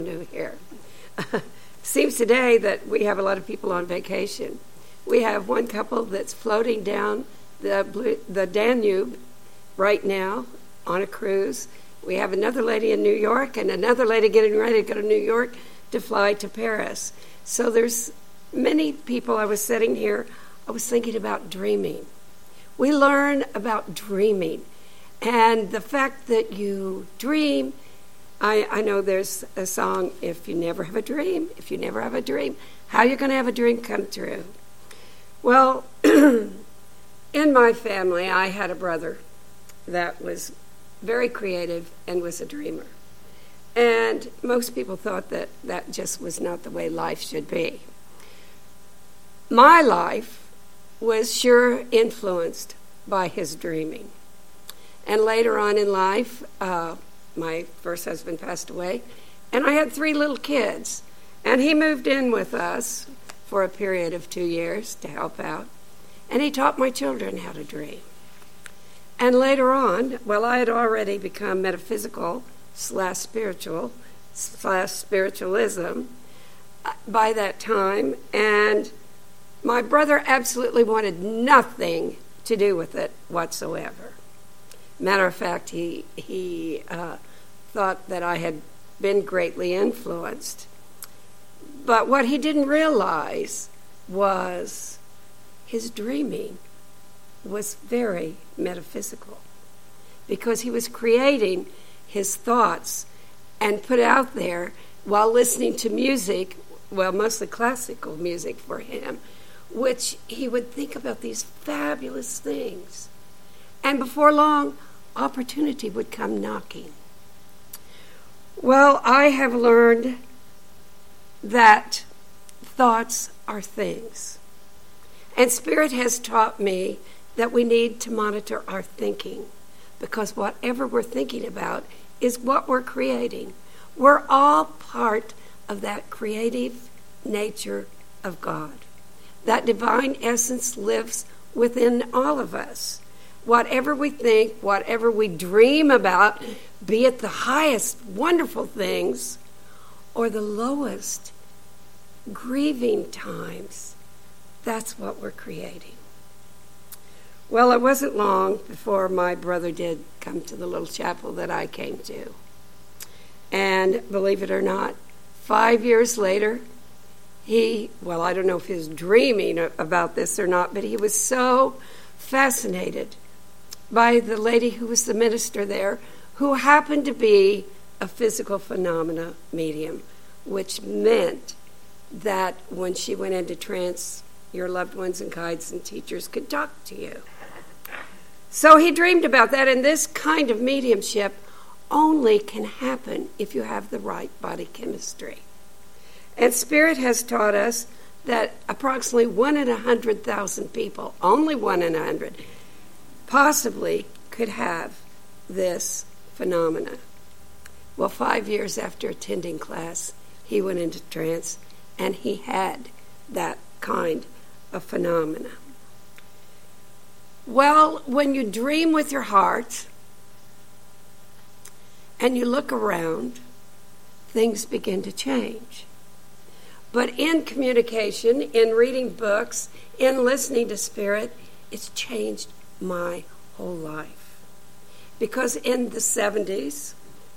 new here. Seems today that we have a lot of people on vacation. We have one couple that's floating down the Danube right now on a cruise. We have another lady in New York and another lady getting ready to go to New York to fly to Paris. So there's many people. I was sitting here, I was thinking about dreaming. We learn about dreaming. And the fact that you dream, I know there's a song, if you never have a dream, how are you going to have a dream come true? Well, in my family, I had a brother that was very creative and was a dreamer. And most people thought that that just was not the way life should be. My life was sure influenced by his dreaming. And later on in life, my first husband passed away, and I had 3 little kids. And he moved in with us for a period of 2 years to help out. And he taught my children how to dream. And later on, well, I had already become metaphysical /spiritualism by that time. And my brother absolutely wanted nothing to do with it whatsoever. Matter of fact, he thought that I had been greatly influenced. But what he didn't realize was his dreaming was very metaphysical, because he was creating his thoughts and put out there while listening to music, well, mostly classical music for him, which he would think about these fabulous things. And before long, opportunity would come knocking. Well, I have learned that thoughts are things. And Spirit has taught me that we need to monitor our thinking, because whatever we're thinking about is what we're creating. We're all part of that creative nature of God. That divine essence lives within all of us. Whatever we think, whatever we dream about, be it the highest wonderful things or the lowest grieving times, that's what we're creating. Well, it wasn't long before my brother did come to the little chapel that I came to. And believe it or not, 5 years later, I don't know if he was dreaming about this or not, but he was so fascinated by the lady who was the minister there, who happened to be a physical phenomena medium, which meant that when she went into trance, your loved ones and guides and teachers could talk to you. So he dreamed about that, and this kind of mediumship only can happen if you have the right body chemistry. And Spirit has taught us that approximately 1 in 100,000 people, only 1 in 100, possibly could have this phenomena. Well, 5 years after attending class, he went into trance, and he had that kind of phenomena. Well, when you dream with your heart and you look around, things begin to change. But in communication, in reading books, in listening to Spirit, it's changed my whole life. Because in the 70s,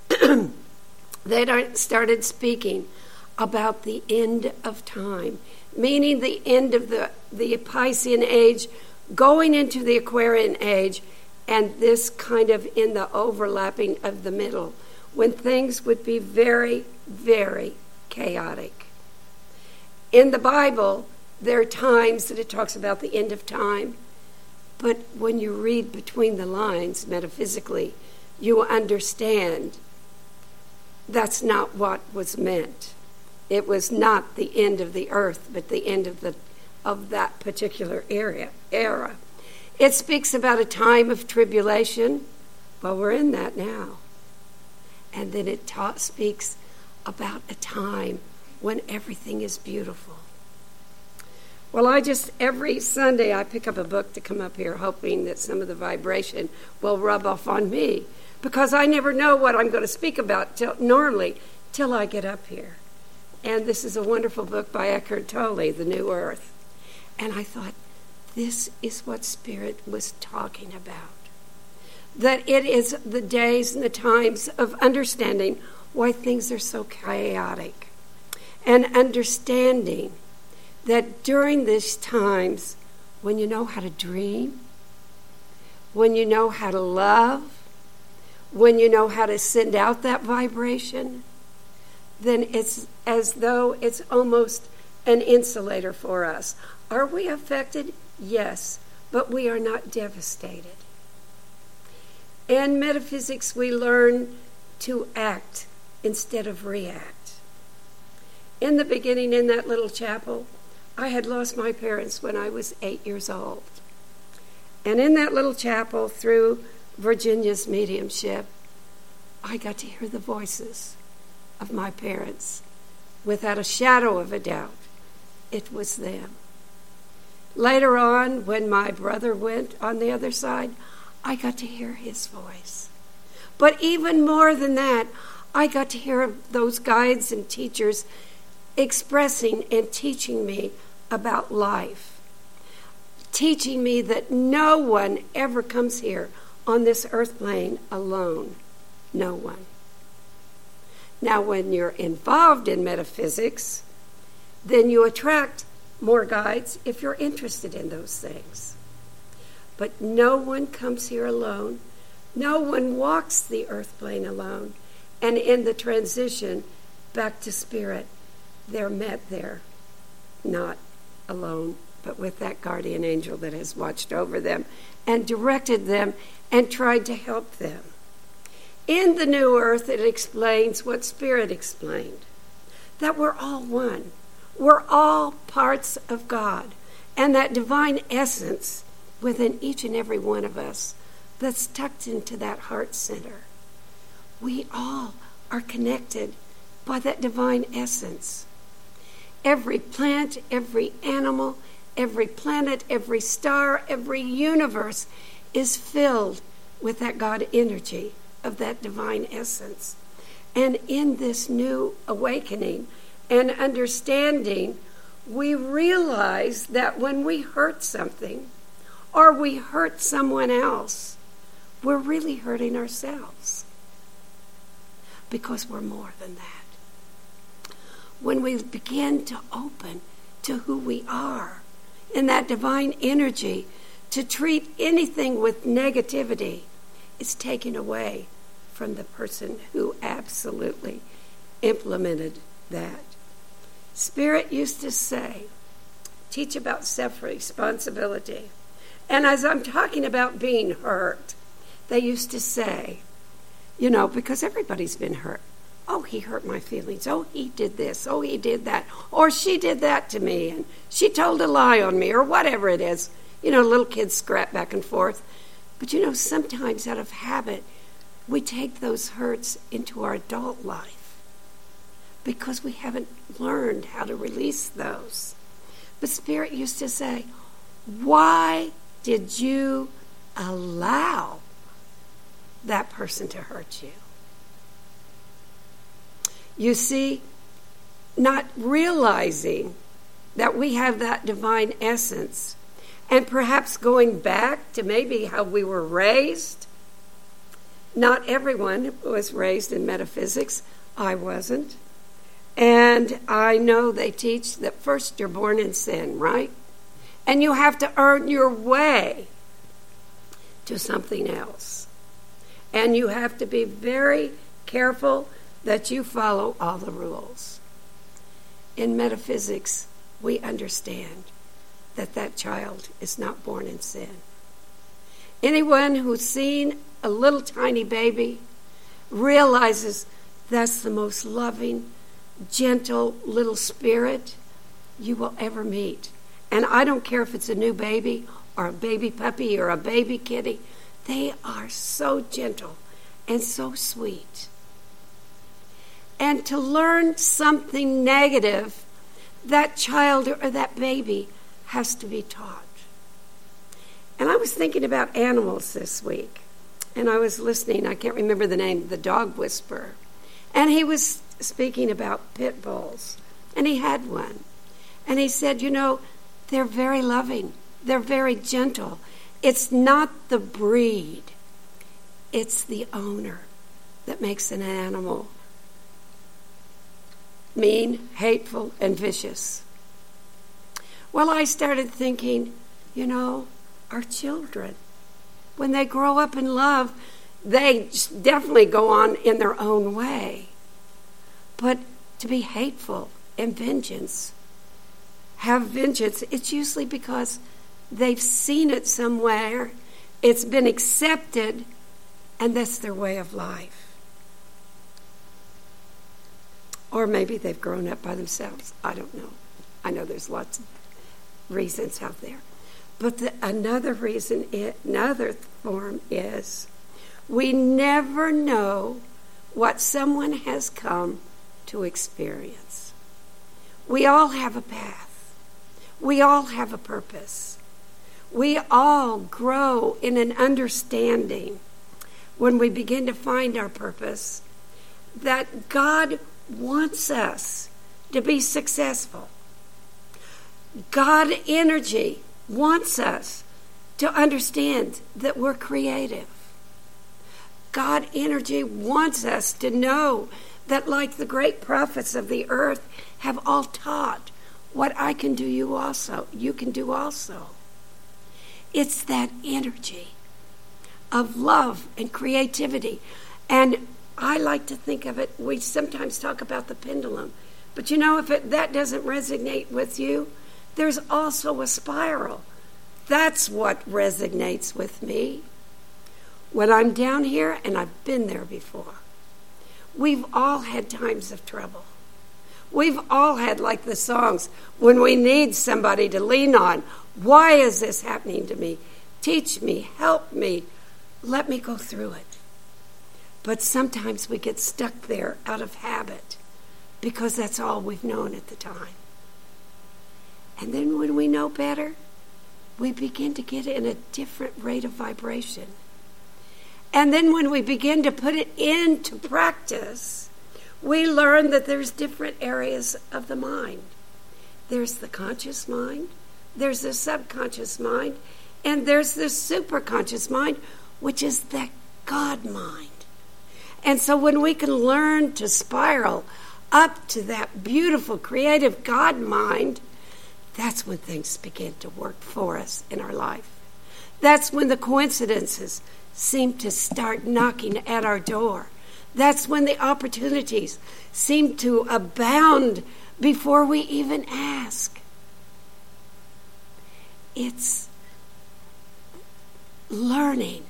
they started speaking about the end of time, meaning the end of the Piscean age, going into the Aquarian age, and this kind of in the overlapping of the middle, when things would be very, very chaotic. In the Bible, there are times that it talks about the end of time, but when you read between the lines metaphysically, you understand that's not what was meant. It was not the end of the earth, but the end of that particular era. It speaks about a time of tribulation. Well, we're in that now. And then it speaks about a time when everything is beautiful. Well, every Sunday I pick up a book to come up here hoping that some of the vibration will rub off on me, because I never know what I'm going to speak about normally till I get up here. And this is a wonderful book by Eckhart Tolle, The New Earth. And I thought, this is what Spirit was talking about. That it is the days and the times of understanding why things are so chaotic. And understanding that during these times, when you know how to dream, when you know how to love, when you know how to send out that vibration, then it's as though it's almost an insulator for us. Are we affected? Yes, but we are not devastated. In metaphysics, we learn to act instead of react. In the beginning, in that little chapel, I had lost my parents when I was 8 years old. And in that little chapel, through Virginia's mediumship, I got to hear the voices of my parents. Without a shadow of a doubt, it was them. Later on, when my brother went on the other side, I got to hear his voice. But even more than that, I got to hear those guides and teachers expressing and teaching me about life, teaching me that no one ever comes here on this earth plane alone. No one. Now, when you're involved in metaphysics, then you attract more guides if you're interested in those things. But no one comes here alone. No one walks the earth plane alone. And in the transition back to spirit, they're met there, not alone, but with that guardian angel that has watched over them and directed them and tried to help them. In the New Earth, it explains what Spirit explained, that we're all one. We're all parts of God, and that divine essence within each and every one of us that's tucked into that heart center. We all are connected by that divine essence. Every plant, every animal, every planet, every star, every universe is filled with that God energy of that divine essence. And in this new awakening and understanding, we realize that when we hurt something or we hurt someone else, we're really hurting ourselves, because we're more than that. When we begin to open to who we are in that divine energy, to treat anything with negativity, it's taken away from the person who absolutely implemented that. Spirit used to say, teach about self-responsibility. And as I'm talking about being hurt, they used to say, because everybody's been hurt. Oh, he hurt my feelings. Oh, he did this. Oh, he did that. Or she did that to me, and she told a lie on me, or whatever it is. Little kids scrap back and forth. But sometimes out of habit, we take those hurts into our adult life because we haven't learned how to release those. But Spirit used to say, why did you allow that person to hurt you? You see, not realizing that we have that divine essence, and perhaps going back to maybe how we were raised. Not everyone was raised in metaphysics. I wasn't. And I know they teach that first you're born in sin, right? And you have to earn your way to something else. And you have to be very careful that you follow all the rules. In metaphysics, we understand that child is not born in sin. Anyone who's seen a little tiny baby realizes that's the most loving, gentle little spirit you will ever meet. And I don't care if it's a new baby or a baby puppy or a baby kitty. They are so gentle and so sweet. And to learn something negative, that child or that baby has to be taught. And I was thinking about animals this week, and I was listening. I can't remember the name, the dog whisperer. And he was speaking about pit bulls, and he had one. And he said, they're very loving. They're very gentle. It's not the breed. It's the owner that makes an animal mean, hateful, and vicious. Well, I started thinking, our children, when they grow up in love, they definitely go on in their own way. But to be hateful and have vengeance, it's usually because they've seen it somewhere, it's been accepted, and that's their way of life. Or maybe they've grown up by themselves. I don't know. I know there's lots of reasons out there. But another form is we never know what someone has come to experience. We all have a path. We all have a purpose. We all grow in an understanding when we begin to find our purpose that God wants us to be successful. God energy wants us to understand that we're creative. God energy wants us to know that, like the great prophets of the earth have all taught, what I can do, you can do also. It's that energy of love and creativity. And I like to think of it, we sometimes talk about the pendulum. But if that doesn't resonate with you, there's also a spiral. That's what resonates with me. When I'm down here, and I've been there before, we've all had times of trouble. We've all had, like the songs, when we need somebody to lean on. Why is this happening to me? Teach me, help me, let me go through it. But sometimes we get stuck there out of habit because that's all we've known at the time. And then when we know better, we begin to get in a different rate of vibration. And then when we begin to put it into practice, we learn that there's different areas of the mind. There's the conscious mind, there's the subconscious mind, and there's the superconscious mind, which is the God mind. And so when we can learn to spiral up to that beautiful, creative God mind, that's when things begin to work for us in our life. That's when the coincidences seem to start knocking at our door. That's when the opportunities seem to abound before we even ask. It's learning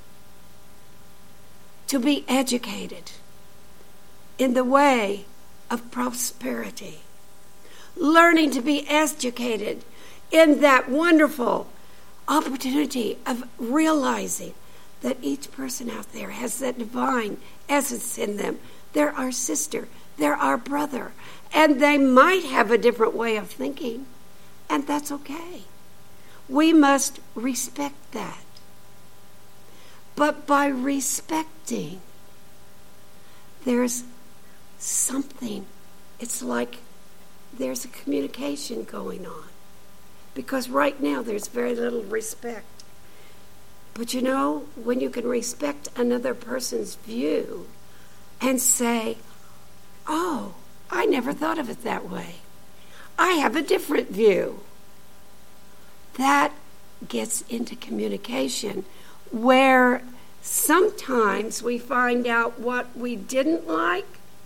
to be educated in the way of prosperity. Learning to be educated in that wonderful opportunity of realizing that each person out there has that divine essence in them. They're our sister, they're our brother, and they might have a different way of thinking, and that's okay. We must respect that. But by respecting, there's something, it's like there's a communication going on. Because right now there's very little respect. But when you can respect another person's view and say, oh, I never thought of it that way. I have a different view. That gets into communication where sometimes we find out what we didn't like.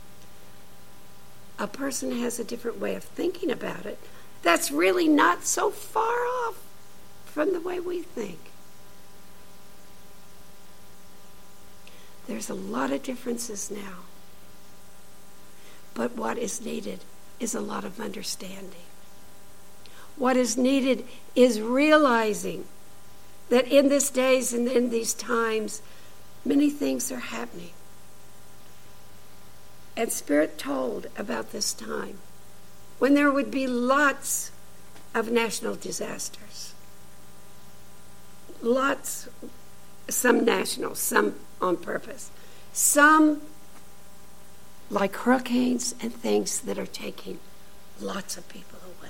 A person has a different way of thinking about it. That's really not so far off from the way we think. There's a lot of differences now. But what is needed is a lot of understanding. What is needed is realizing that in these days and in these times, many things are happening. And Spirit told about this time when there would be lots of national disasters. Lots, some national, some on purpose. Some like hurricanes and things that are taking lots of people away.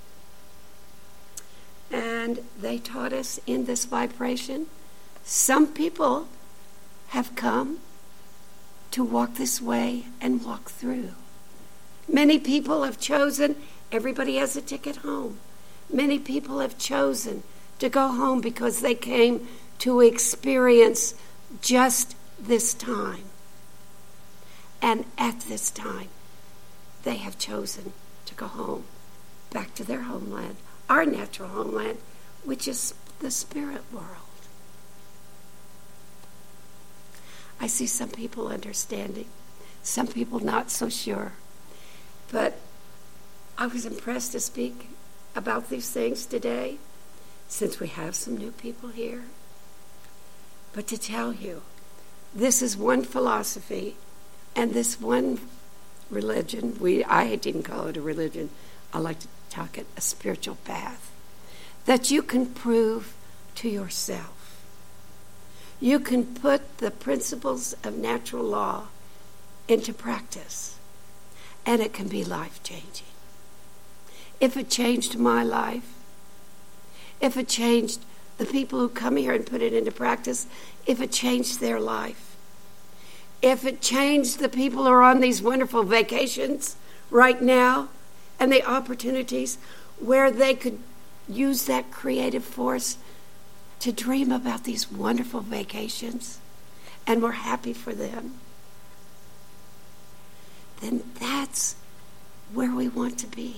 And they taught us in this vibration, some people have come to walk this way and walk through. Many people have chosen, everybody has a ticket home. Many people have chosen to go home because they came to experience just this time. And at this time, they have chosen to go home, back to their homeland, our natural homeland, which is the spirit world. I see some people understanding, some people not so sure. But I was impressed to speak about these things today, since we have some new people here. But to tell you, this is one philosophy and this one religion. I didn't call it a religion. I like to talk it a spiritual path that you can prove to yourself. You can put the principles of natural law into practice, and it can be life-changing. If it changed my life, if it changed the people who come here and put it into practice, if it changed their life, if it changed the people who are on these wonderful vacations right now and the opportunities where they could use that creative force to dream about these wonderful vacations, and we're happy for them, then that's where we want to be.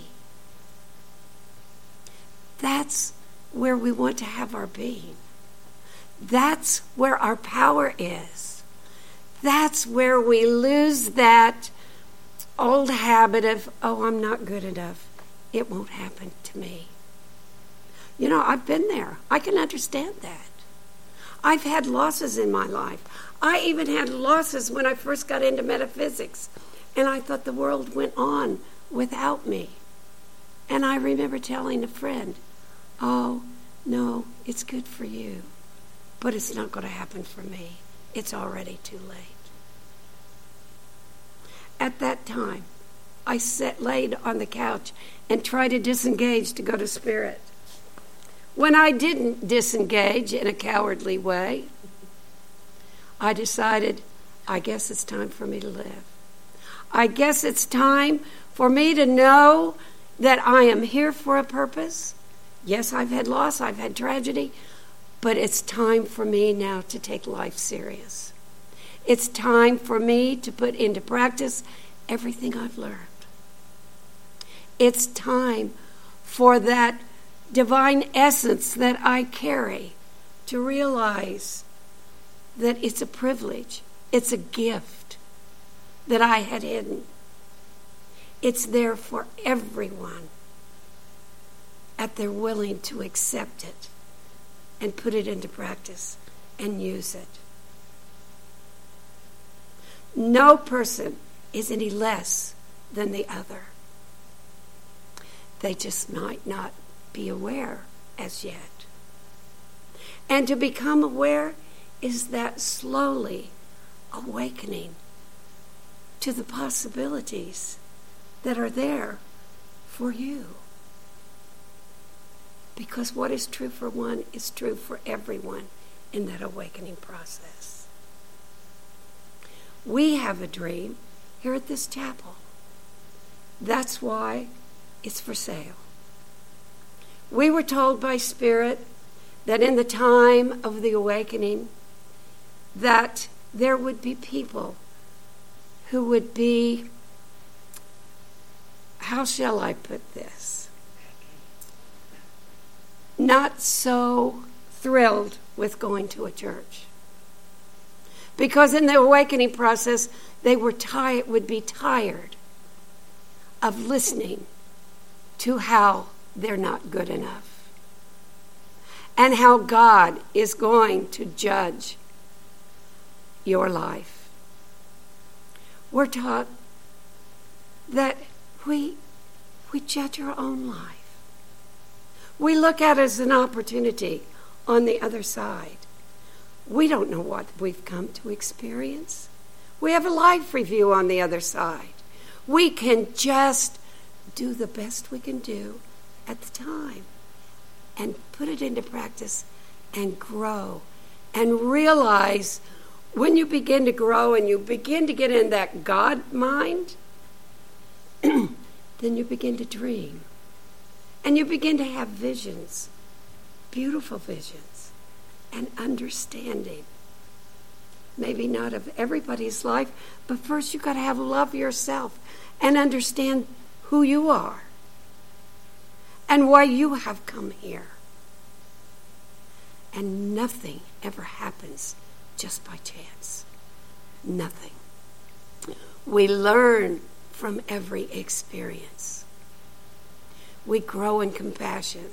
That's where we want to have our being. That's where our power is. That's where we lose that old habit of, oh, I'm not good enough. It won't happen to me. You know, I've been there. I can understand that. I've had losses in my life. I even had losses when I first got into metaphysics, and I thought the world went on without me. And I remember telling a friend, oh, no, it's good for you, but it's not going to happen for me. It's already too late. At that time, I laid on the couch and tried to disengage to go to spirit. When I didn't disengage in a cowardly way, I decided, I guess it's time for me to live. I guess it's time for me to know that I am here for a purpose. Yes, I've had loss, I've had tragedy, but it's time for me now to take life serious. It's time for me to put into practice everything I've learned. It's time for that divine essence that I carry to realize that it's a privilege, it's a gift that I had hidden. It's there for everyone if they're willing to accept it and put it into practice and use it. No person is any less than the other. They just might not be aware as yet. And to become aware is that slowly awakening to the possibilities that are there for you. Because what is true for one is true for everyone in that awakening process. We have a dream here at this chapel. That's why it's for sale. We were told by Spirit that in the time of the awakening that there would be people who would be, how shall I put this, not so thrilled with going to a church. Because in the awakening process, they would be tired of listening to how they're not good enough and how God is going to judge your life. We're taught that we judge our own life. We look at it as an opportunity on the other side. We don't know what we've come to experience. We have a life review on the other side. We can just do the best we can do at the time and put it into practice and grow and realize when you begin to grow and you begin to get in that God mind, then you begin to dream. And you begin to have visions, beautiful visions, and understanding. Maybe not of everybody's life, but first you've got to have love yourself and understand who you are and why you have come here. And nothing ever happens just by chance. Nothing. We learn from every experience. We grow in compassion.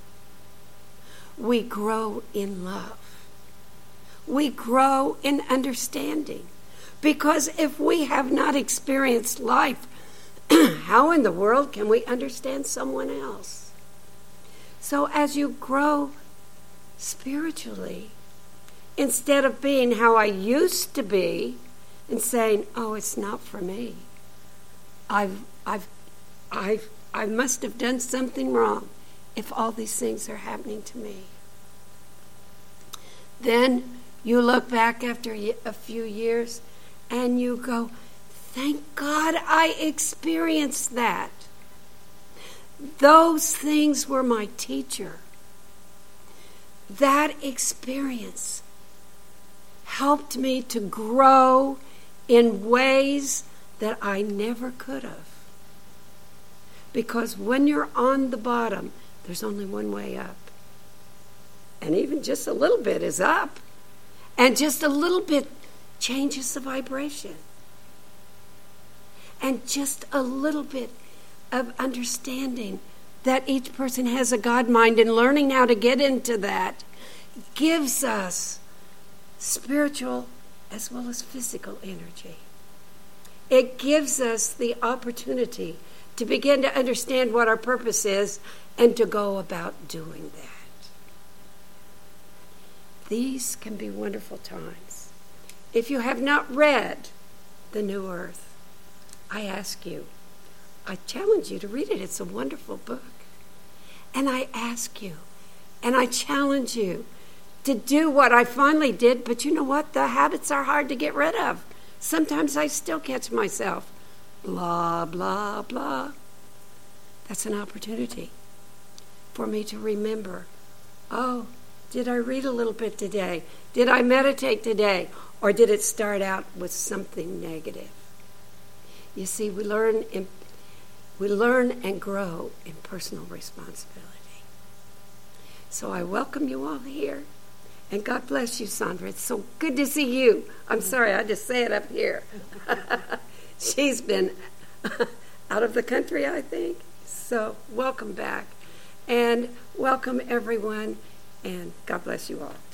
We grow in love. We grow in understanding. Because if we have not experienced life, how in the world can we understand someone else? So as you grow spiritually, instead of being how I used to be and saying, oh, it's not for me. I must have done something wrong if all these things are happening to me. Then you look back after a few years and you go, thank God I experienced that. Those things were my teacher. That experience helped me to grow in ways that I never could have. Because when you're on the bottom, there's only one way up. And even just a little bit is up. And just a little bit changes the vibration. And just a little bit of understanding that each person has a God mind and learning how to get into that gives us spiritual as well as physical energy. It gives us the opportunity to begin to understand what our purpose is and to go about doing that. These can be wonderful times. If you have not read The New Earth, I ask you, I challenge you to read it. It's a wonderful book. And I ask you, and I challenge you to do what I finally did, but you know what? The habits are hard to get rid of. Sometimes I still catch myself. Blah, blah, blah. That's an opportunity for me to remember, oh, did I read a little bit today? Did I meditate today? Or did it start out with something negative? You see, we learn and grow in personal responsibility. So I welcome you all here. And God bless you, Sandra. It's so good to see you. I'm sorry, I just say it up here. She's been out of the country, I think. So welcome back. And welcome everyone. And God bless you all.